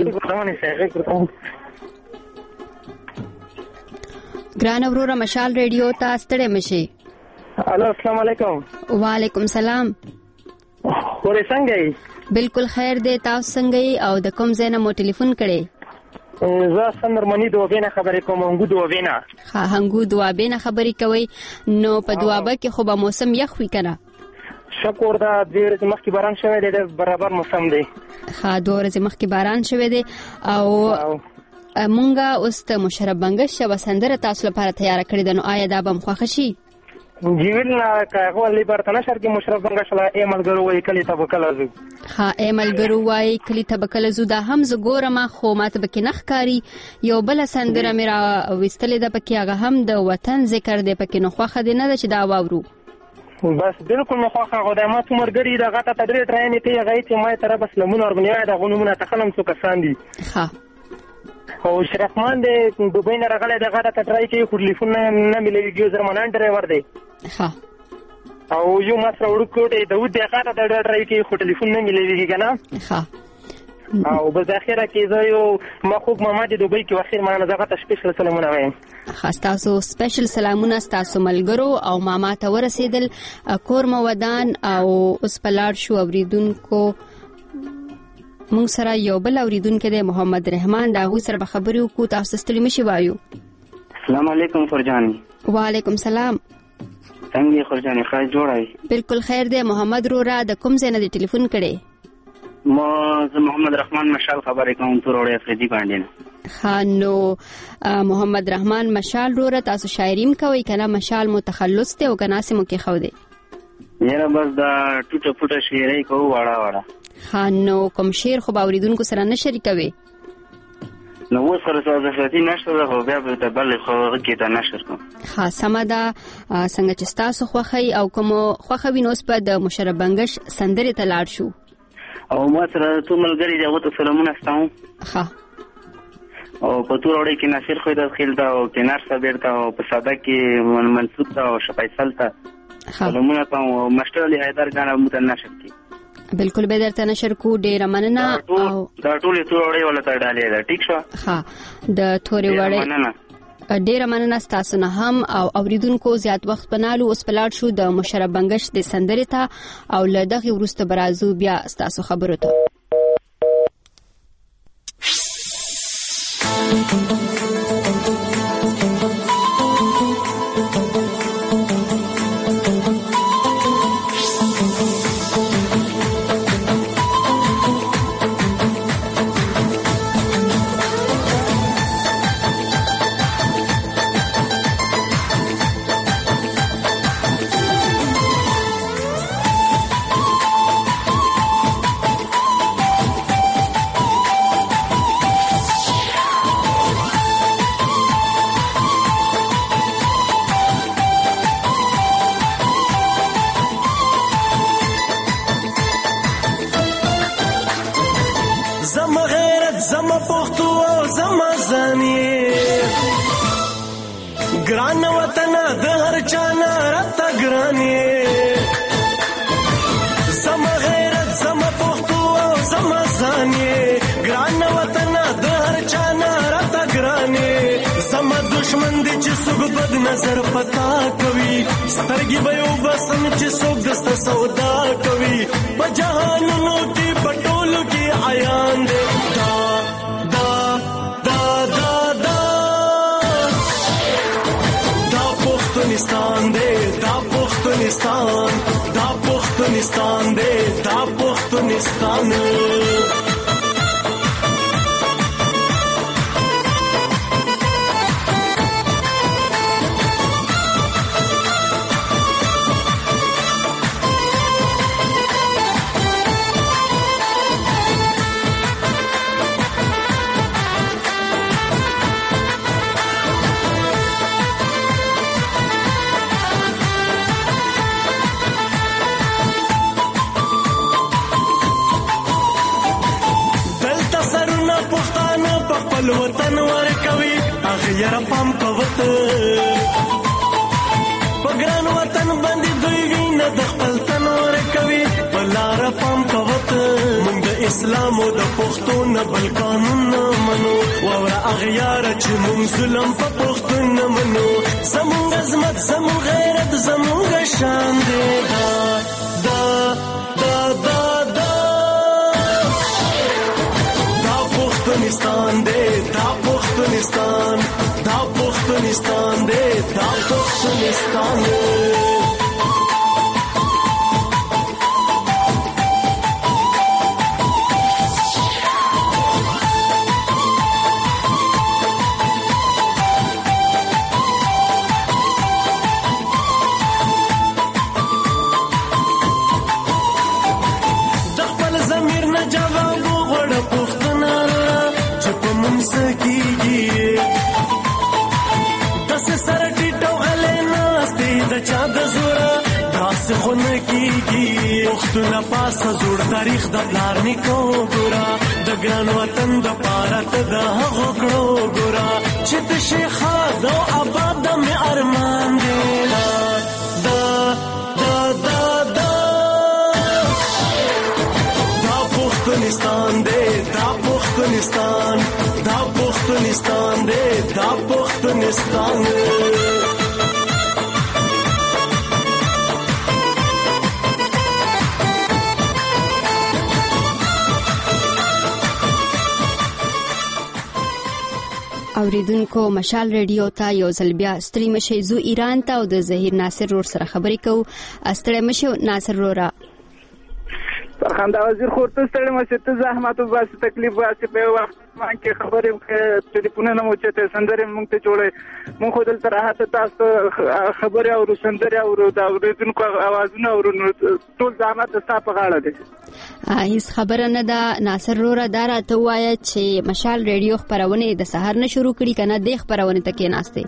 ګران وروره مشال ریډیو ته ستړي مشي. الو السلام علیکم. وعلیکم سلام. خوري څنګه یې؟ بالکل خیر دی. تاسو څنګه یې او د کوم ځای نه مو ټلیفون کړی؟ زه سندرمنی دوبینه خبرې کوم. هنګو دوبینه. ها هنګو دوبینه خبرې کوي. نو په دوابه کې خو به موسم یخ وي کنه؟ شکر دا د ورځې مخکې باران شوی دی. د برابر موسم دی. ها د ورځې مخکې باران شوی دی او مونږه اوس ته مشرب بنگش شوه سندره تاسو لپاره تیار کړې ده. نو آیا دا به مخه شي؟ جیویل نه کاغه لی برته نشر کې مشرب بنگش لا ایمل ګرو وای کلی ته بکله زو. ها ایمل ګرو وای کلی ته بکله زو دا هم ز ګورم خو ماته بکې نخکاری یو بل سندره میرا وستلې ده پکې هغه هم د وطن ذکر دی پکې نو خوخه دی نه چې دا واورو. بس بالکل مخه غوډه ما څومره ګری دا غټه تدری ټرین ته غي چې ما تر بس لمون وربنیا دا غنومونه تخلم څو کسان دي. ها او شرفمان د دوبۍ نه راغلی د غټه تټرای کې خو ټلیفون نه ملېږي زرمنان ډرایور دی. ها او یو ماسره ورکوټه د ود غټه د ټټرای کې خو ټلیفون نه ملېږي کنه. ها او په ځاخره کې زه یو مخوب محمد دوبۍ کې واخیر ما نه زغه سپیشل سلامونه وایم. خاص تاسو سپیشل سلامونه تاسو ملګرو او ماما ته ورسېدل. کورمو ودان او اوس پلاړ شو اوریدونکو مونږ سره یو بل اوریدونکو دی محمد رحمان دا غو سره خبرې وکړو. تاسو ستړي مشي وایو. السلام علیکم فرجانی. وعلیکم سلام. څنګه فرجانی ښه جوړای؟ بالکل خیر دی. محمد رورا د کوم ځای نه دی ټلیفون کړي؟ ما زه محمد رحمان مشال خبرې کوم تور وړې افریدي باندې نه. ها نو محمد رحمان مشال رورا تاسو شاعریم کوي کنه؟ مشال مو تخلص ته او کناسمو کې خو دی؟ یاره بس دا ټوټه پټه شعرې کوو واړه واړه. ها نو کوم شعر خو باوریدونکو سره نه شریکوي؟ نو اوس سره صحافي نشته خو بیا به د بل خو کې دا نشر کوم. ها سمدا څنګه چې تاسو خوخی او کوم خوخوي نو په د مشرب بنگش سندره ته لاړ شو او ما سره ټول ملګری دغه ته سلامونه ستاو. ها او په تور وړي کې ناصر خو د خیل دا او کنار صبر تا او په ساده کې منصور تا او شپایسل تا سلامونه تاو مشتر علي حیدر غانا متنشر کی. بالکل به درته نشر کو. ډیره مننه. او دا ټول تور وړي ولا ته ډالې ده ټیک شو. ها د تورې وړي ډیره مننه تاسو نه هم او اوریدونکو زیات وخت بنالو. اوس پلاړ شو د مشرب بنگش د سندره ته او له دغه ورسته برازو بیا تاسو خبرو ته. زما غیرت زما پښتو او زما ځان یې ګران وطن د هر چا نه راته ګران یې زما غیرت زما پښتو او زما ځان یې ګران وطن د هر چا نه راته ګران یې زما دشمن دي چې څوک بد نظر پتا کوي سترګې به یو بسم چې څوک دسته سودا کوي په جهانونو کې پټولو کې عیان دی دا دا دا دا دا دا پښتونستان دی دا پښتونستان دا پښتونستان دی دا پښتونستان وطن ورکوي هغه یې پام کوت په ګران وطن باندې دوی وینه د خپل تن ورکوي په لار پام کوت موږ د اسلام او د پښتو نه بل قانون نه منو وره هغه یار چې موږ ظلم په پښتون نه منو زموږ عظمت زموږ غیرت زموږ شان دی دا دا دا دا دا دا پښتونستان دی دا پښتونستان دا پښتونستان دی دا پښتونستان پښتونه پاسه زوړ تاریخ د پلار نیکو ګورا د ګران وطن د پاره ته د هغو کړو ګورا چې د شیخاد او آباد مې ارمان دی دا دا دا دا دا دا پښتونستان دی دا پښتونستان دا پښتونستان دی دا پښتونستان اوریدونکو مشال ریډیو ته یو ځل بیا ستړي مشئ زو ایران ته او د ظهیر ناصر رور سره خبرې کوو. ستړي مشئ ناصر رورا خندا وزیر خورته ستړي مشئ ته زحمت او بس تکلیف واسه په وخت باندې خبرې ټلیفونونه مو چته سندره مونږ ته جوړه مونږ خو دلته راحت تاسو خبرې او سندره او د اوریدونکو आवाजونه او ټول زحمت تاسو په غاړه دي. هیڅ خبره نه ده ناصر رورا دا راته وایي چې مشال ریډیو خبرونه د سحر نه شروع کړي کنه د خبرونه ته کې ناشته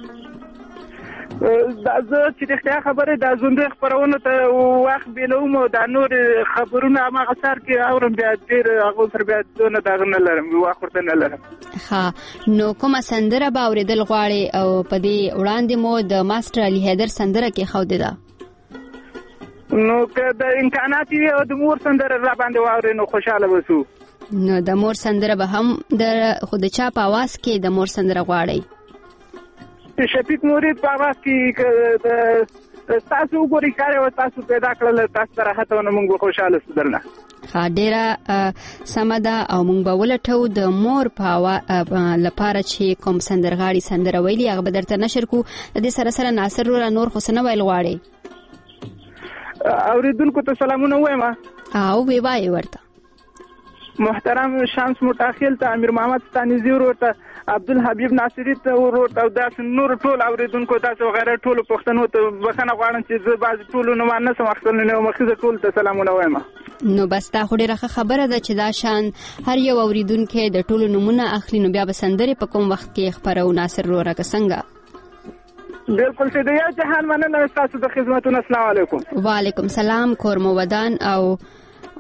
دا زه چې د خبره د زونده خبرونه ته وخت بلوم دا نور خبرونه ما غسر کې اورم بیا ډیر هغه سره بیا دونه دغه نه لرم واخورته نه لرم. ها نو کومه سندره به اوریدل غواړي او په دې وړاندې مو د ماستر علي حیدر سندره کې خو ده نو که د امکانات یې او د مور سندره را باندې واورې نو خوشاله وسو. نو د مور سندره به هم د خود چا په आवाज کې د مور سندره غواړي شفیق مرید په आवाज کې د تاسو وګورئ کار او تاسو پیدا کړل تاسو راحت او موږ خوشاله سدرنه ها ډیره سمدا او موږ به ولټو د مور په لپاره چې کوم سندرغاړي سندره ویلي هغه به درته نشر کو. د دې سره سره ناصر رورا نور حسین ویل غواړي اوریدونکو ته سلامونه وایم او وی وای ورته محترم شمس متاخل ته امیر محمد ستانیزی ورته عبدالحبیب ناصری ته ورته او داس نور ټول اوریدونکو تاسو غیره ټول پښتنو ته بخنه غواړم چې زه باز ټول نو مانه سم وختونه نو مخزه ټول ته سلامونه وایم. نو بس تا خو ډیره خبره ده چې دا شان هر یو اوریدونکو د ټول نمونه اخلي نو بیا به سندره په کوم وخت کې خبرو ناصر رورا څنګه بالکل سي د یا جهان مننه تاسو د خدمتونو. السلام علیکم. وعلیکم سلام کورمو ودان او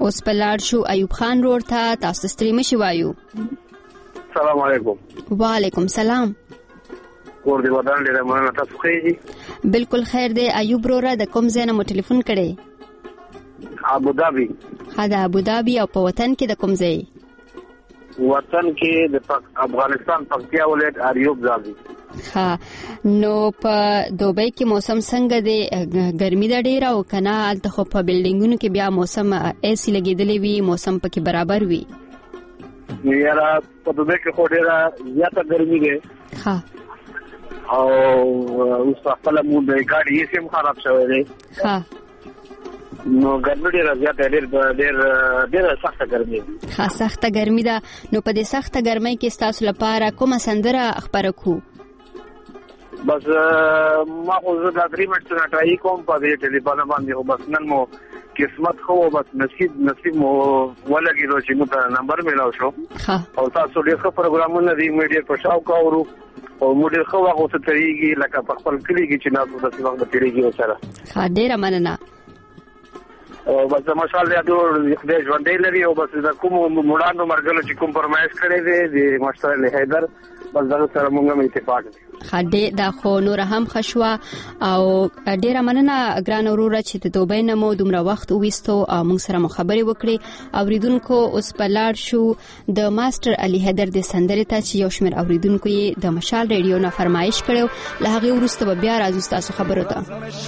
اوس په لاړ شو ایوب خان روډ ته. تاسو ستړي مشي وایو. السلام علیکم. وعلیکم سلام. کور دی ودان ډیره مننه. تاسو ښه دي؟ بالکل خیر دی. ایوب وروره د کوم ځای نه مو ټلیفون کړی؟ ابوظبي. ها د ابوظبي. او په وطن کې د کوم ځای؟ وطن کې د افغانستان پکتیا ولایت اریوب ځابي. ها نو په دوبۍ کې موسم څنګه دی؟ ګرمي ده ډیره او کنه؟ الته خو په بلډینګونو کې بیا موسم ایسی لګیدلی وي، موسم پکې برابر وي. یاره په دوبۍ کې خو ډیره زیاته ګرمي ده. ها او اوس په خپل مو د ګاډي یې سم خراب شوی دی. ها نو ګرمي ډیره زیاته ډیر ډیر ډیره سخته ګرمي. ها سخته ګرمي ده. نو په دې سخته ګرمۍ کې تاسو لپاره کومه سندره خبره کو؟ بس ما خو زه دا درې منټه ټرای کوم په دې ټلیفون باندې. او بس نن مو قسمت خو بس نصیب نصیب مو ولګیدو چې مو ته نمبر ملاو شو. او تاسو ډېر ښه پروګرامونه دی میډیا په شاو کاورو او موږ ډېر ښه وخت تیریږي لکه په خپل کلی کې چې ناسو د څه وخت تیریږي سره. ها ډېره مننه. او بس ماشاءالله د خدای ژوندې لري. او بس د کوم مړانو مرګلو چې کوم فرمایش کړی دی د ماشټر له حیدر بس دا سره موږ هم اتفاق دي. خاډه دا خو نور هم خشوا. او ډیره مننه ګران وروره چې د دوبۍ نه مو دومره وخت وېستو او موږ سره مو خبرې وکړې. اوریدونکو اوس په لاړ شو د ماستر علي حیدر د سندرې ته چې یو شمېر اوریدونکو یې د مشال ریډیو نه فرمایش کړو. له هغې وروسته به بیا راځو ستاسو خبرو ته.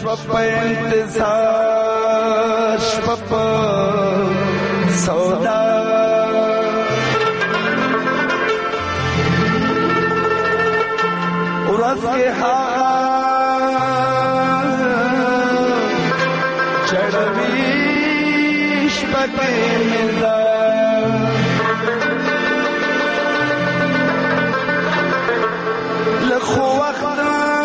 ورځ کې هغه چړوي شپه کې ملدا لخوا وخت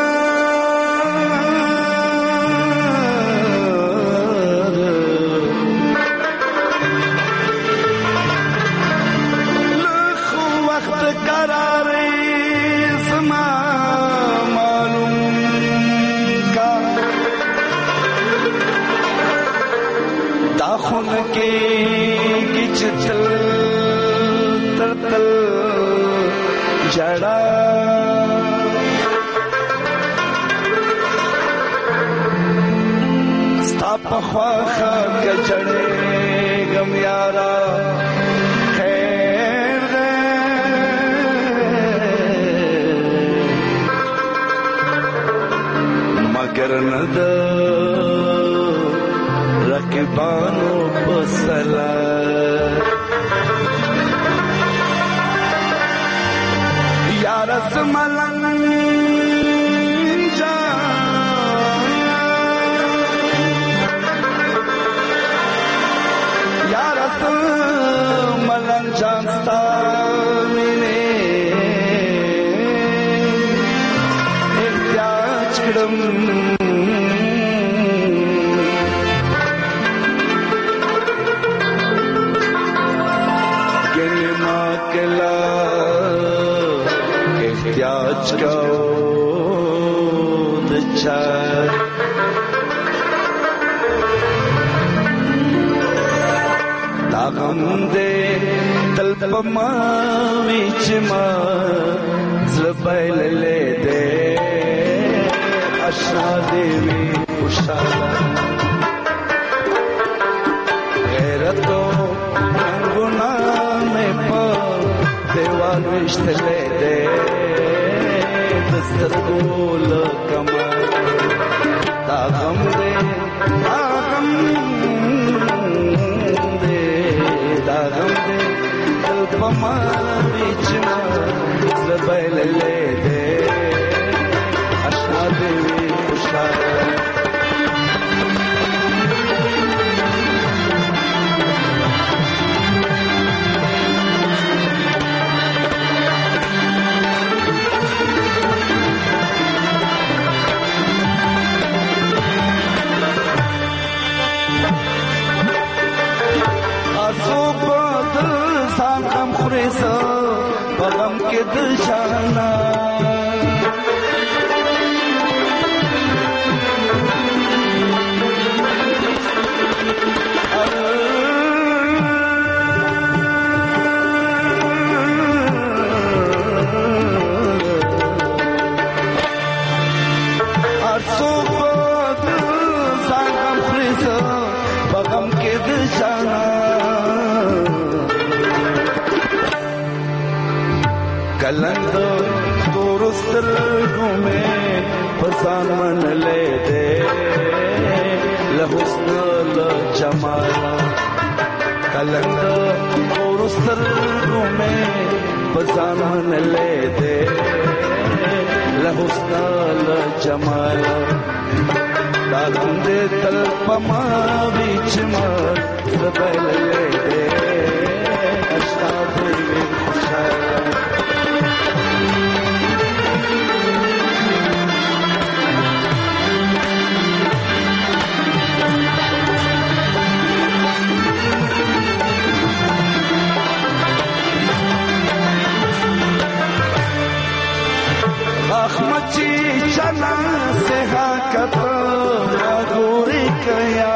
لخوا وخت قرارې سما خون کے کچھ تل تل تل جڑا ستا پخواخا گجڑے گم یارا خیر دے مگر ند رقبانو پسلا یا رس ملنگ جا یا رس ملنگ جانستا مینے احتیاج کرم احتیاج کو دچا دا غم دے تلپ ما ویچ ما زلبیل لے دے اشنا دیوی خوشالا غیرتو گناہ میں پا دیوان وشت لے دے دسترگول کمال دا غم دے دا غم دے دا غم دے دل پما بیچ ما زبیل لے دے اشنا دیوی خوشالا بغم کے دل جانا کلند تورسترګو مې پسان من لے دے لحسن لجمال کلند تورسترګو مې پسان من لے دے لحسن لجمال دادم دے تل پما بیچ مار زبیل لے دے اشتاق وی خوشحال مچی چنا سے حقت گوری کیا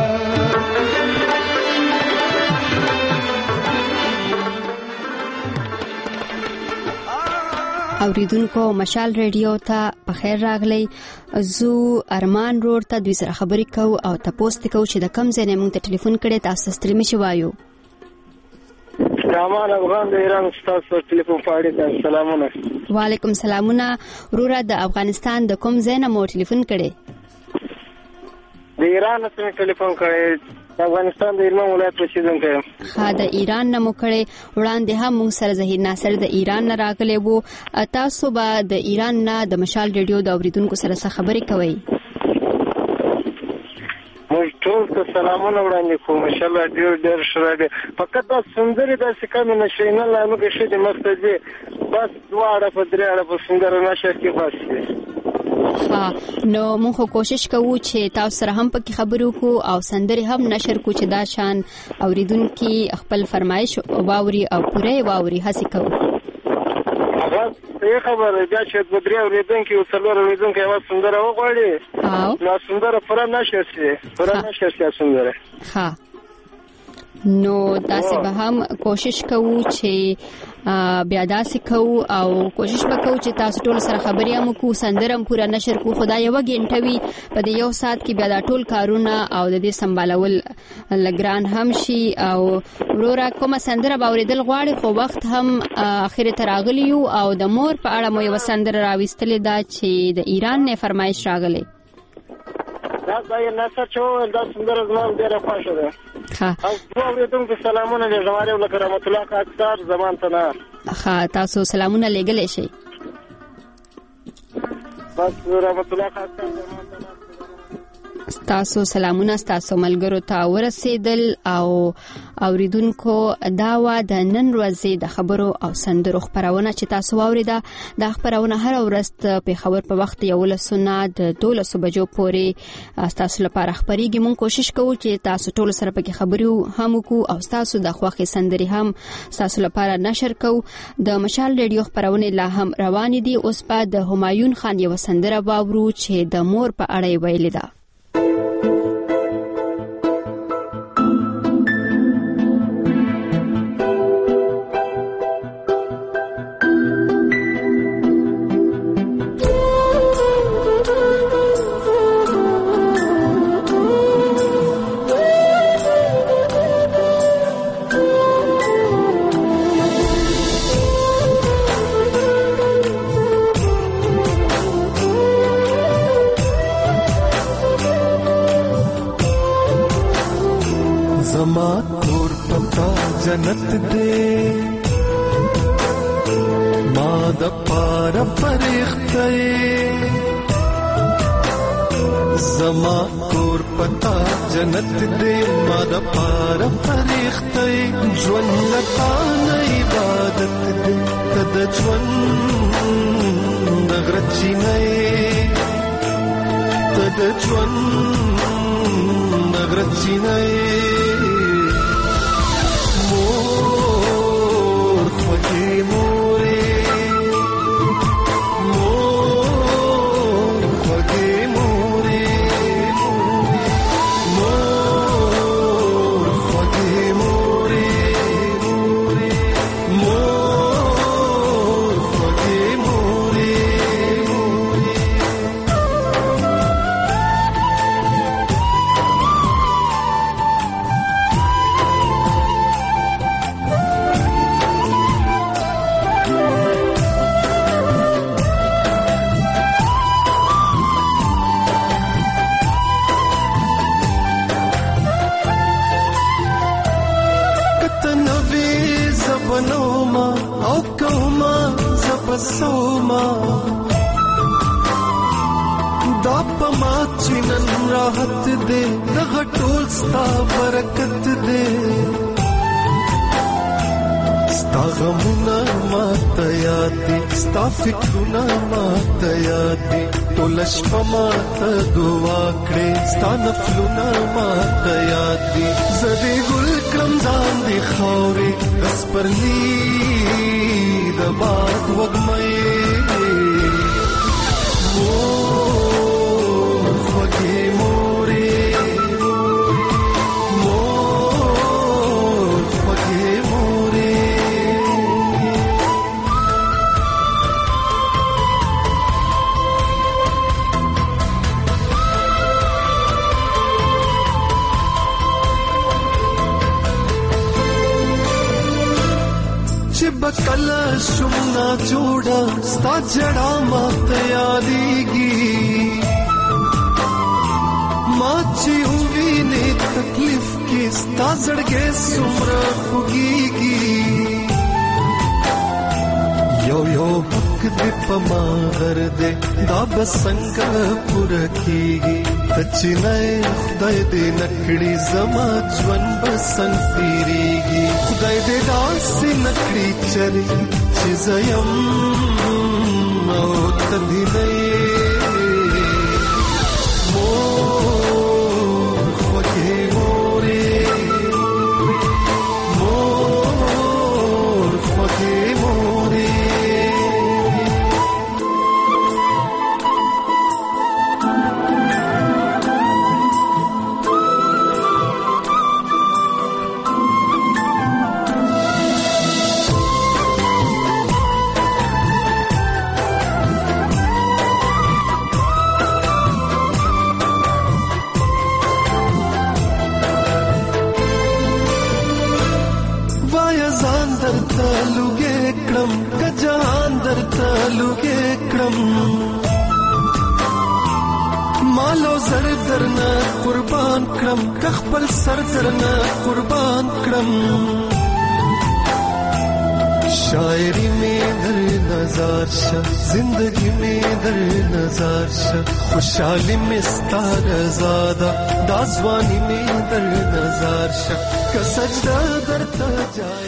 اوریدونکو مشال ریډیو ته په خیر راغلی. زو ارمان روډ ته دوی سره خبرې کوو او تاسو ته کوو چې د کم ځای نه موږ ته ټلیفون کړي تاسو ستړي مشي وایو. رامان افغان د ایران تاسو ټلیفون پاړی ته سلامونه. وعلیکم سلامونه وروره. د افغانستان د کوم ځای نه مو ټلیفون کړي؟ د ایران څخه ټلیفون کړي. د افغانستان د ایران ولایت اوسیدونکی یم. ها د ایران نه مو کړي. وړاندې هم موږ سره ظهیر ناصر د ایران نه راغلی وو. تاسو به د ایران نه د مشال ریډیو د اوریدونکو سره څه خبرې کوئ؟ موږ ټول ته سلامونه وړاندې کوو. ماشاءالله ډېر ډېر ښه دی. فقط دا سندرې داسې کمې نشي نه لا موږ ښه دي مخته ځي بس دوه اړه په درې اړه په سندره نشر کې بس دی. ها نو موږ کوشش کوو چې تاسو سره هم پکې خبرې وکړو او سندرې هم نشر کوو چې دا شان اوریدونکي خپل فرمایش واوري او پوره واوري. هڅه کوو. یو خبره دا چې د درې اوریدونکو او څلور اوریدونکو یو سندره وغواړي نو سندره پوره نشر شي پوره نشر شي سندره. ها نو داسې به هم کوشش کوو چې بیا داسې کوو او کوشش وکړو چې تاسو ټول سره خبرې هم وکړو سندره هم پوره نشر کوو. خدای یو غنټه وي په دې یو ساعت کې بیا دا ټول کارونه او د دې سمبالول لګران هم شي. او وروره کومه سندره به اوریدل غواړي خو وخت هم اخر ته راغلی یو او د مور په اړه مو یو سندره راوستلې ده چې د ایران نه فرمایش راغلی. دا ځای نه څه دا سندره زموږ ډیره خوښه ده. ها او دوه اوریدونکو سلامونه دې زماره ولکه رحمت الله اکثر زمان ته نه. ها تاسو سلامونه لګلې شي. بس رحمت الله اکثر زمان ته نه. تاسو سلامونه تاسو ملګرو ته ورسېدل او اوریدونکو دا و د نن ورځې د خبرو او سندرو خبرونه چې تاسو واوریده. دا خبرونه هر ورځ په خبر په وخت یو لسونه د دولس بجو پورې تاسو لپاره خبريږي. مونږ کوشش کوو چې تاسو ټول سره پکې خبرو هم وکړو او تاسو د خوښي سندري هم تاسو لپاره نشر کوو. د مشال ریډیو خبرونه لا هم روان دي. اوس په د همایون خان یو سندره واورو چې د مور په اړه ویل ده. जन्नत दे मां द पार परिख्ते زما کور پتا جنت دے ما د پار فرښتې ژوند لتا نه عبادت دې تد ژوند نغرچی نه تد ژوند نغرچی نه مور خوږی مورې او کوما زبسوما دا پما چنن راحت دے دغه ټول ستا برکت دے ستا غمونه ماته یاد دي ستا فکرونه ماته یاد دي ټوله شپه ماته دعا کړې ستا نفلونه ماته یاد دي زه دې ګل کړم ځان دې خاورې د سپرلي د باد وږمې بکلا شمنا جوڑا ستا جڑا مات یادیگی ماچی ہوئی نے تکلیف کی ستا زڑگے سمرا خوگیگی یو یو حق دے پما غر دے دا بسنگ پورا کیگی تچی نئے خدای دے نکڑی زما جون بسنگ تیریگی خدای دے داسی نکڑی چلی چیزیم او تدھی نئے مور خوگے مورے مور خوگے مورے مالو زر درنا قربان کرم کخپل سر درنا قربان کرم شاعری میں در نظار شا زندگی میں در نظار شا خوشحالی میں ستار زادہ دازوانی میں در نظار شا کا سجدہ در تا جائے